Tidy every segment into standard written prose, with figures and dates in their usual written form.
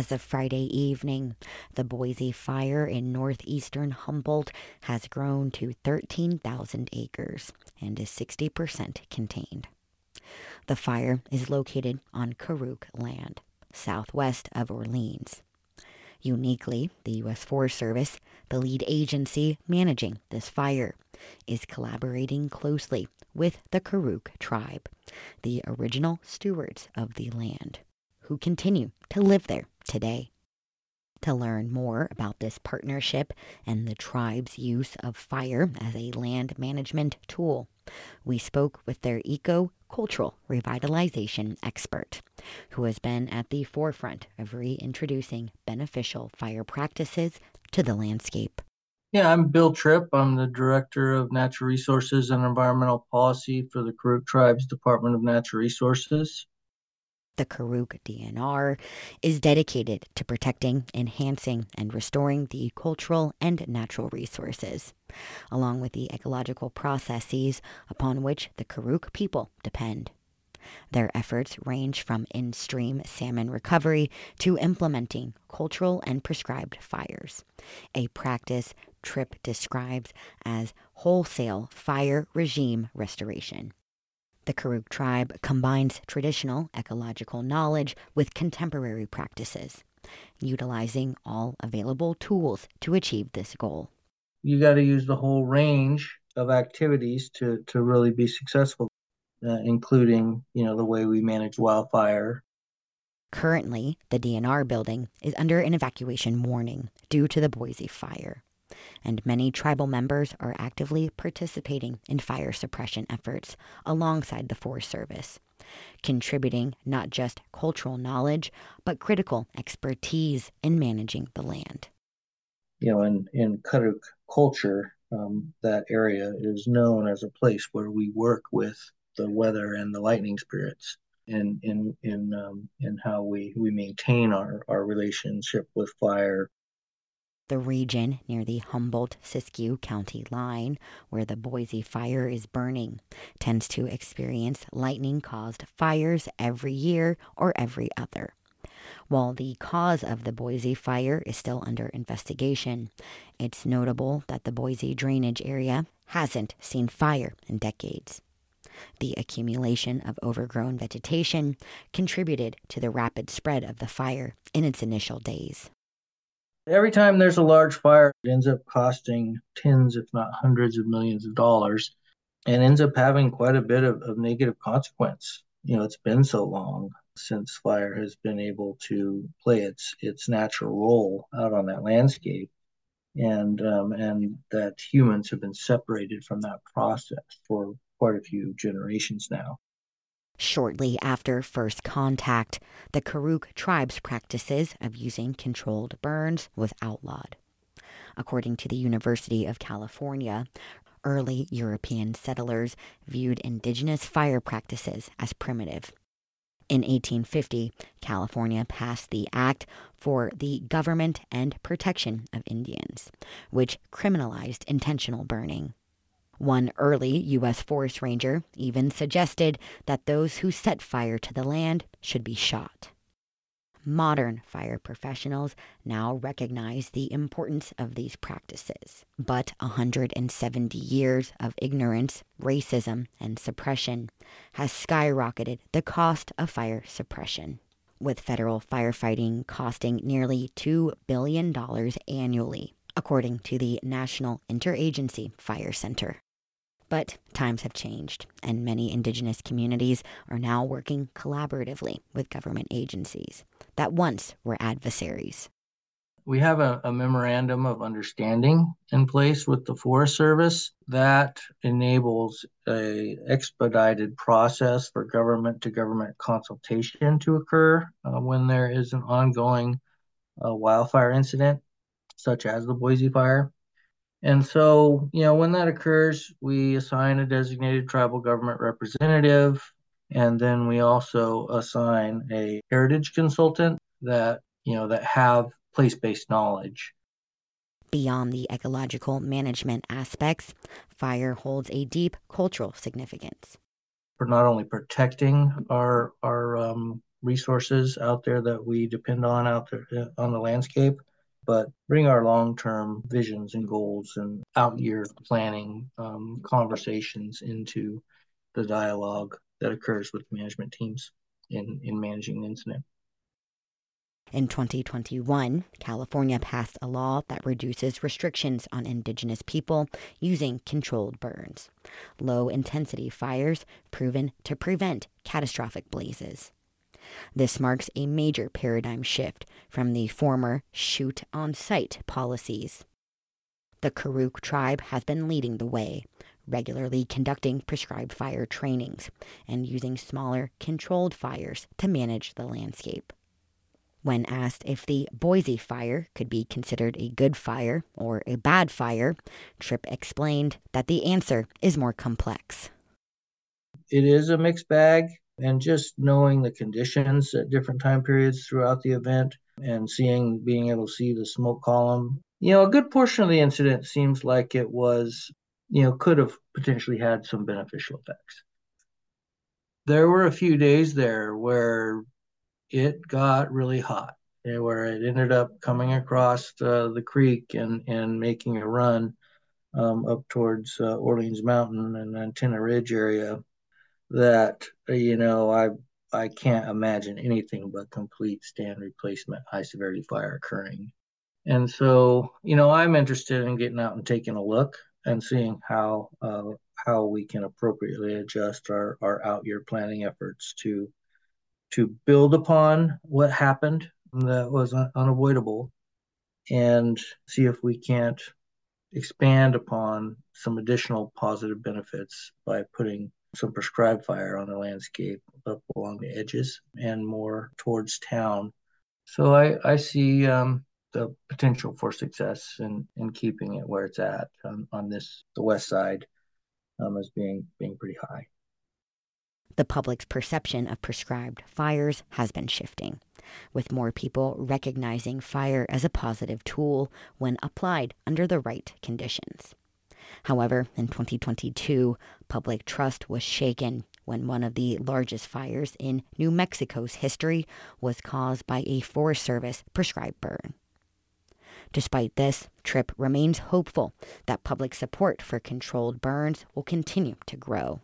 As of Friday evening, the Boise fire in northeastern Humboldt has grown to 13,000 acres and is 60% contained. The fire is located on Karuk land, southwest of Orleans. Uniquely, the U.S. Forest Service, the lead agency managing this fire, is collaborating closely with the Karuk tribe, the original stewards of the land, who continue to live there today. To learn more about this partnership and the tribe's use of fire as a land management tool, we spoke with their eco-cultural revitalization expert, who has been at the forefront of reintroducing beneficial fire practices to the landscape. Yeah, I'm Bill Tripp. I'm the Director of Natural Resources and Environmental Policy for the Karuk Tribe's Department of Natural Resources. The Karuk DNR is dedicated to protecting, enhancing, and restoring the cultural and natural resources, along with the ecological processes upon which the Karuk people depend. Their efforts range from in-stream salmon recovery to implementing cultural and prescribed fires, a practice Tripp describes as wholesale fire regime restoration. The Karuk tribe combines traditional ecological knowledge with contemporary practices, utilizing all available tools to achieve this goal. You got to use the whole range of activities to really be successful, including, the way we manage wildfire. Currently, the DNR building is under an evacuation warning due to the Boise fire, and many tribal members are actively participating in fire suppression efforts alongside the Forest Service, contributing not just cultural knowledge, but critical expertise in managing the land. In Karuk culture, that area is known as a place where we work with the weather and the lightning spirits in how we maintain our relationship with fire. The region near the Humboldt-Siskiyou County line, where the Boise fire is burning, tends to experience lightning-caused fires every year or every other. While the cause of the Boise fire is still under investigation, it's notable that the Boise drainage area hasn't seen fire in decades. The accumulation of overgrown vegetation contributed to the rapid spread of the fire in its initial days. Every time there's a large fire, it ends up costing tens, if not hundreds of millions of dollars, and ends up having quite a bit of negative consequence. It's been so long since fire has been able to play its natural role out on that landscape, and that humans have been separated from that process for quite a few generations now. Shortly after first contact, the Karuk tribe's practices of using controlled burns was outlawed. According to the University of California, early European settlers viewed indigenous fire practices as primitive. In 1850, California passed the Act for the Government and Protection of Indians, which criminalized intentional burning. One early U.S. Forest Ranger even suggested that those who set fire to the land should be shot. Modern fire professionals now recognize the importance of these practices, but 170 years of ignorance, racism, and suppression has skyrocketed the cost of fire suppression, with federal firefighting costing nearly $2 billion annually, according to the National Interagency Fire Center. But times have changed, and many indigenous communities are now working collaboratively with government agencies that once were adversaries. We have a memorandum of understanding in place with the Forest Service that enables a expedited process for government to government consultation to occur when there is an ongoing wildfire incident, such as the Boise fire. And so, when that occurs, we assign a designated tribal government representative, and then we also assign a heritage consultant that have place-based knowledge. Beyond the ecological management aspects, fire holds a deep cultural significance. For not only protecting our resources out there that we depend on out there on the landscape, but bring our long-term visions and goals and out-year planning conversations into the dialogue that occurs with management teams in managing the incident. In 2021, California passed a law that reduces restrictions on indigenous people using controlled burns. Low-intensity fires proven to prevent catastrophic blazes. This marks a major paradigm shift from the former shoot on sight policies. The Karuk tribe has been leading the way, regularly conducting prescribed fire trainings and using smaller, controlled fires to manage the landscape. When asked if the Boise fire could be considered a good fire or a bad fire, Tripp explained that the answer is more complex. It is a mixed bag, and just knowing the conditions at different time periods throughout the event and being able to see the smoke column, a good portion of the incident seems like it was, could have potentially had some beneficial effects. There were a few days there where it got really hot, where it ended up coming across the creek and making a run up towards Orleans Mountain and Antenna Ridge area that, I can't imagine anything but complete stand replacement high severity fire occurring. And so, I'm interested in getting out and taking a look and seeing how we can appropriately adjust our out year planning efforts to build upon what happened that was unavoidable and see if we can't expand upon some additional positive benefits by putting some prescribed fire on the landscape up along the edges and more towards town. So I see the potential for success in keeping it where it's at on the west side as being pretty high. The public's perception of prescribed fires has been shifting, with more people recognizing fire as a positive tool when applied under the right conditions. However, in 2022, public trust was shaken when one of the largest fires in New Mexico's history was caused by a Forest Service prescribed burn. Despite this, Tripp remains hopeful that public support for controlled burns will continue to grow.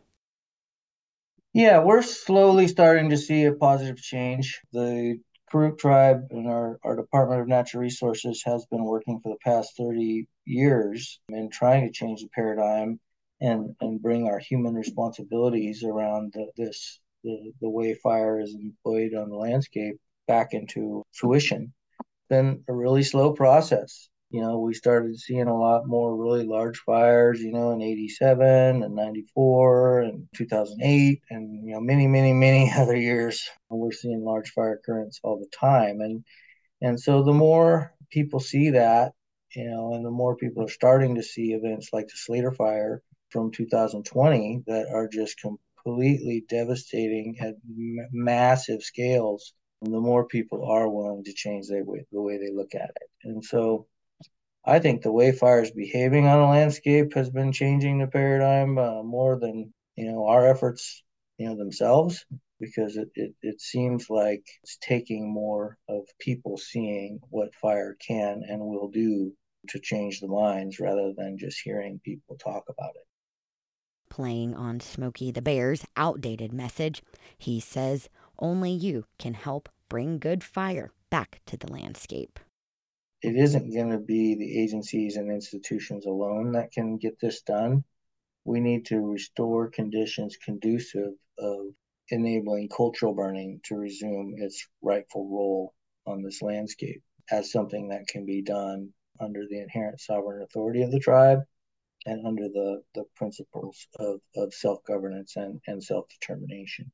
Yeah, we're slowly starting to see a positive change. The Karuk tribe and our Department of Natural Resources has been working for the past 30 years in trying to change the paradigm and bring our human responsibilities around the way fire is employed on the landscape back into fruition. It's been a really slow process. We started seeing a lot more really large fires, in 87 and 94 and 2008 and, many, many, many other years. We're seeing large fire occurrence all the time. And so the more people see that, and the more people are starting to see events like the Slater fire from 2020 that are just completely devastating at massive scales, the more people are willing to change the way they look at it. And so I think the way fire is behaving on a landscape has been changing the paradigm more than our efforts themselves, because it seems like it's taking more of people seeing what fire can and will do to change the minds rather than just hearing people talk about it. Playing on Smokey the Bear's outdated message, he says only you can help bring good fire back to the landscape. It isn't going to be the agencies and institutions alone that can get this done. We need to restore conditions conducive of enabling cultural burning to resume its rightful role on this landscape as something that can be done under the inherent sovereign authority of the tribe and under the principles of self-governance and self-determination.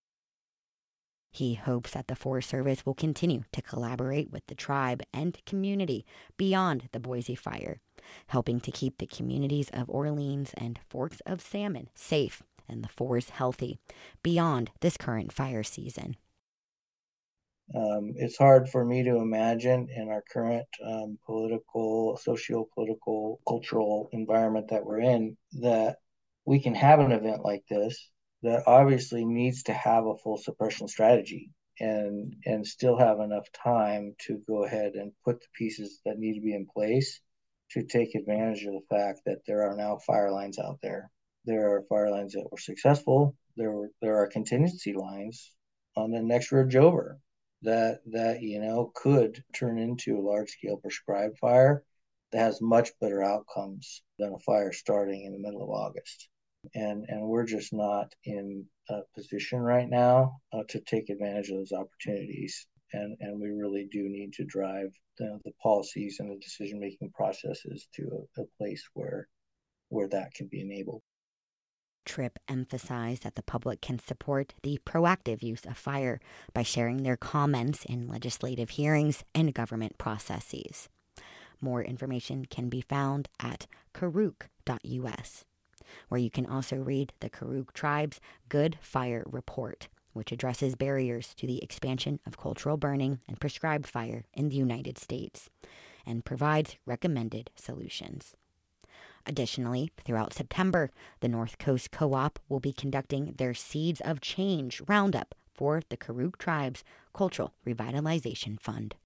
He hopes that the Forest Service will continue to collaborate with the tribe and community beyond the Boise fire, helping to keep the communities of Orleans and Forks of Salmon safe and the forest healthy beyond this current fire season. It's hard for me to imagine in our current political, socio-political, cultural environment that we're in that we can have an event like this that obviously needs to have a full suppression strategy. and still have enough time to go ahead and put the pieces that need to be in place to take advantage of the fact that there are now fire lines out there. There are fire lines that were successful. There are contingency lines on the next ridge over that could turn into a large scale prescribed fire that has much better outcomes than a fire starting in the middle of August. And we're just not in a position right now to take advantage of those opportunities. And we really do need to drive the policies and the decision making processes to a place where that can be enabled. Tripp emphasized that the public can support the proactive use of fire by sharing their comments in legislative hearings and government processes. More information can be found at Karuk.us, where you can also read the Karuk Tribe's Good Fire Report, which addresses barriers to the expansion of cultural burning and prescribed fire in the United States, and provides recommended solutions. Additionally, throughout September, the North Coast Co-op will be conducting their Seeds of Change Roundup for the Karuk Tribe's Cultural Revitalization Fund.